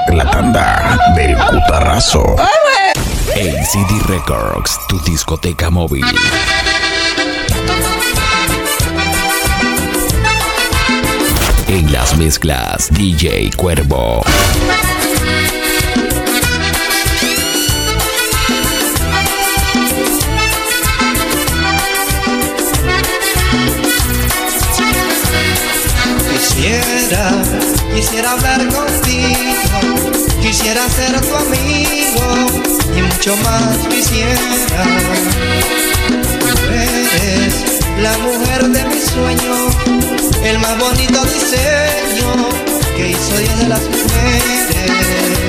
La tanda del cutarrazo. ACD Records, tu discoteca móvil. En las mezclas, DJ Cuervo. Quisiera hablar contigo, quisiera ser tu amigo y mucho más quisiera. Tú eres la mujer de mi sueño, el más bonito diseño que hizo Dios de las mujeres.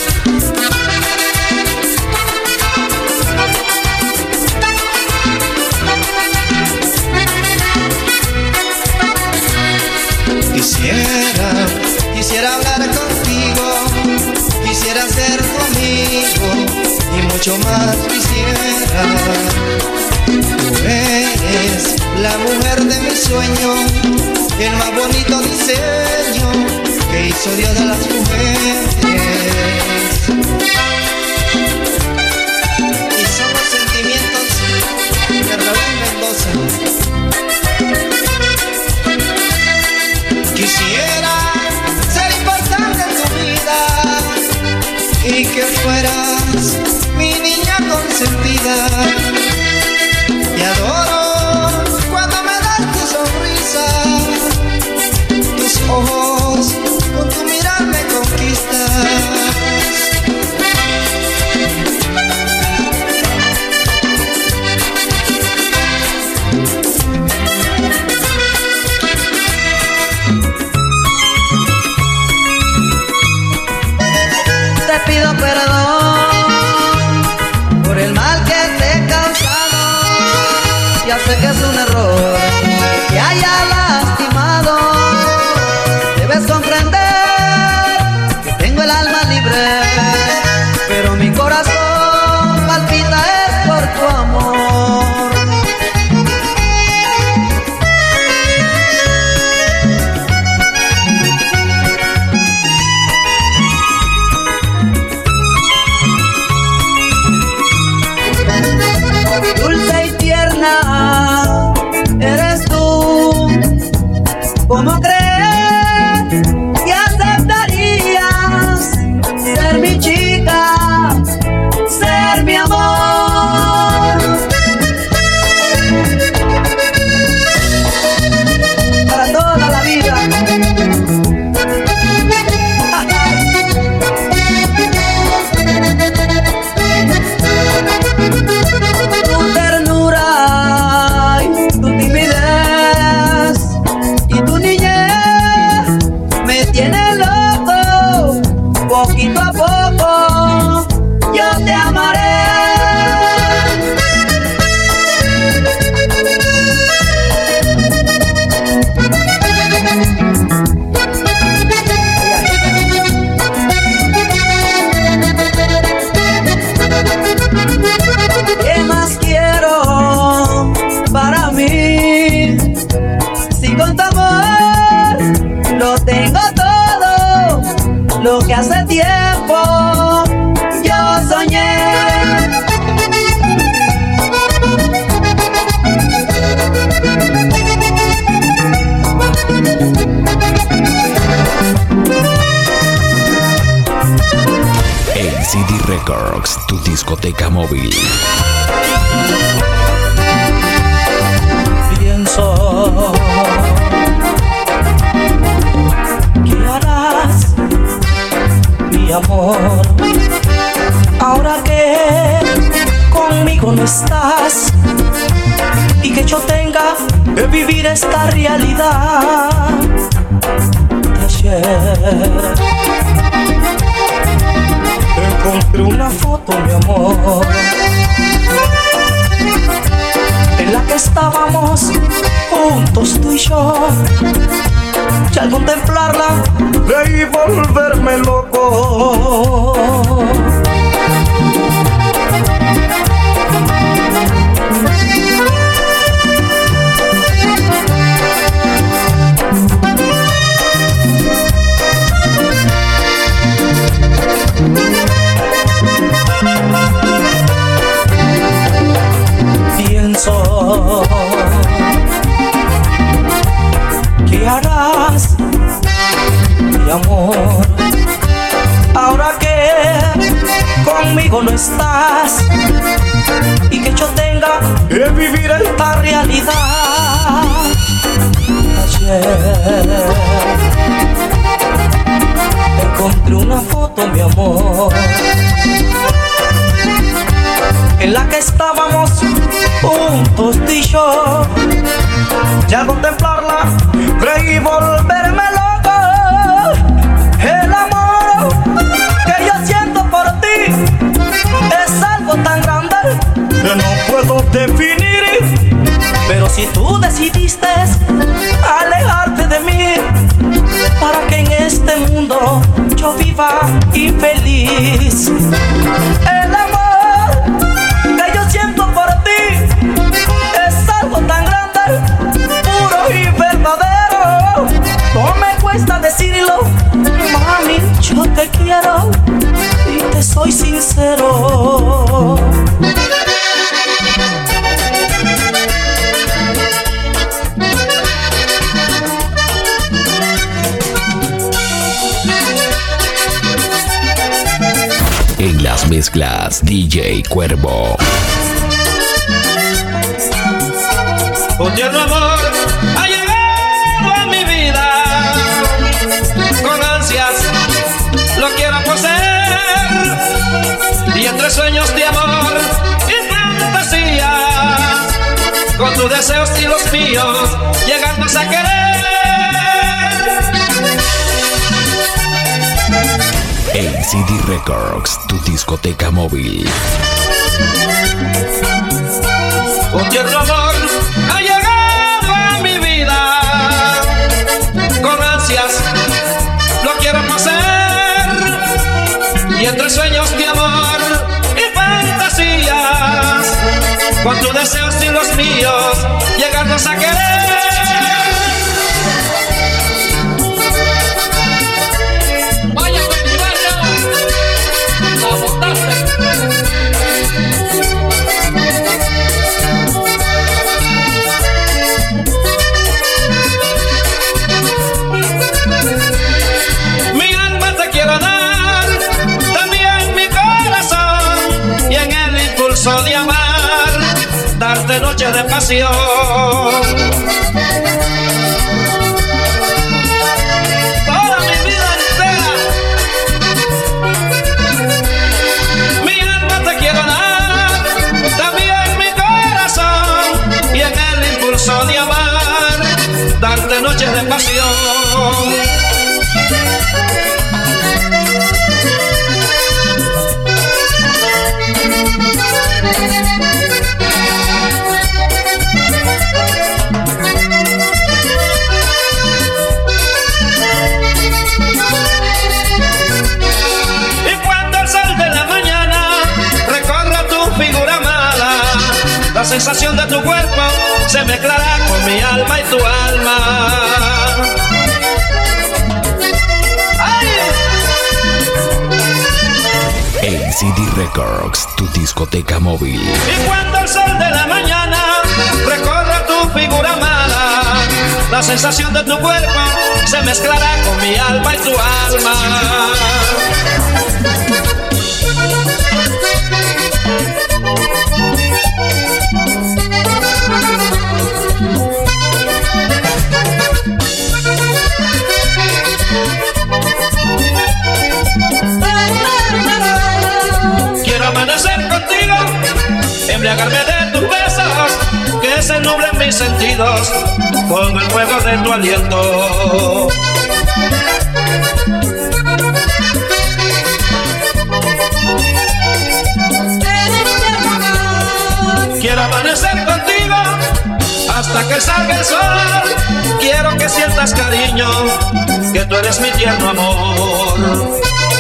Quisiera hablar contigo, quisiera ser tu amigo y mucho más quisiera. Tú eres la mujer de mi sueño, el más bonito diseño que hizo Dios de las mujeres. Y son los sentimientos de Raúl Mendoza. Quisiera ser importante en tu vida y que fueras mi niña consentida. Te adoro cuando me das tu sonrisa, tus ojos con tu mirar me conquistas. Pido perdón por el mal que te he causado. Ya sé que es un error que haya lastimado. Debes comprender que tengo el alma libre, pero mi corazón palpita es por tu amor. ¿Cómo crees que aceptarías ser mi chica, ser mi amor? Para toda la vida. Tu ternura y tu timidez y tu niñez me tiene loco. Poquito a poco yo te amaré. ¿Qué más quiero para mí? Si con tu amor lo tengo todo, lo que hace tiempo yo soñé. ACD Records, tu discoteca móvil. Pienso ¿qué harás, mi amor? Ahora que conmigo no estás y que yo tenga que vivir esta realidad. Ayer encontré una foto, mi amor, en la que estábamos juntos tú y yo. Y al contemplarla creí volverme loco. encontré una foto, mi amor, en la que estábamos juntos tú y yo. Y al contemplarla creí volverme loco. El amor que yo siento por ti es algo tan grande que no puedo definir. Pero si tú decidiste alejarte de mí para que en este mundo yo viva infeliz, el amor que yo siento por ti es algo tan grande, puro y verdadero. No me cuesta decirlo, mami, yo te quiero y te soy sincero. En las mezclas, DJ Cuervo. Un tierno amor ha llegado a mi vida, con ansias lo quiero poseer, y entre sueños de amor y fantasía, con tus deseos y los míos, llegamos a querer. ACD Records, tu discoteca móvil. Un tierno amor ha llegado a mi vida, con ansias lo quiero poseer, y entre sueños de amor y fantasías, con tus deseos y los míos, llegarnos a querer. De amar, darte noche de pasión. Toda mi vida entera, mi alma te quiero dar, también mi corazón, y en el impulso de amar, darte noche de pasión. La sensación de tu cuerpo se mezclará con mi alma y tu alma. ¡Ay! ACD Records, tu discoteca móvil. Y cuando el sol de la mañana recorra tu figura amada, la sensación de tu cuerpo se mezclará con mi alma y tu alma. Quiero amanecer contigo, embriagarme de tus besos, que se nublen mis sentidos con el fuego de tu aliento. Quiero amanecer contigo hasta que salga el sol. Quiero que sientas cariño, que tú eres mi tierno amor.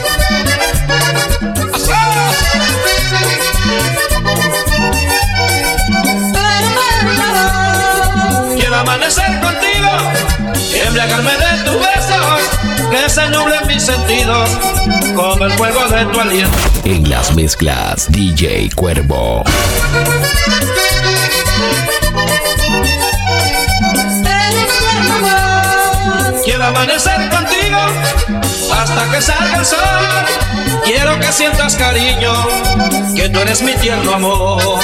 Quiero amanecer contigo, embriagarme de tus besos, que se nublen mis sentidos con el fuego de tu aliento. En las mezclas, DJ Cuervo. Quiero amanecer contigo hasta que salga el sol. Quiero que sientas cariño, que tú eres mi tierno amor.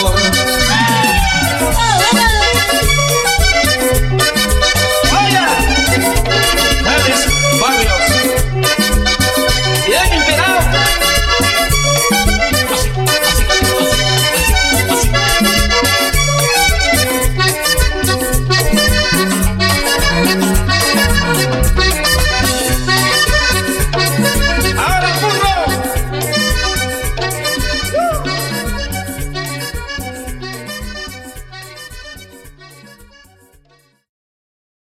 Oye,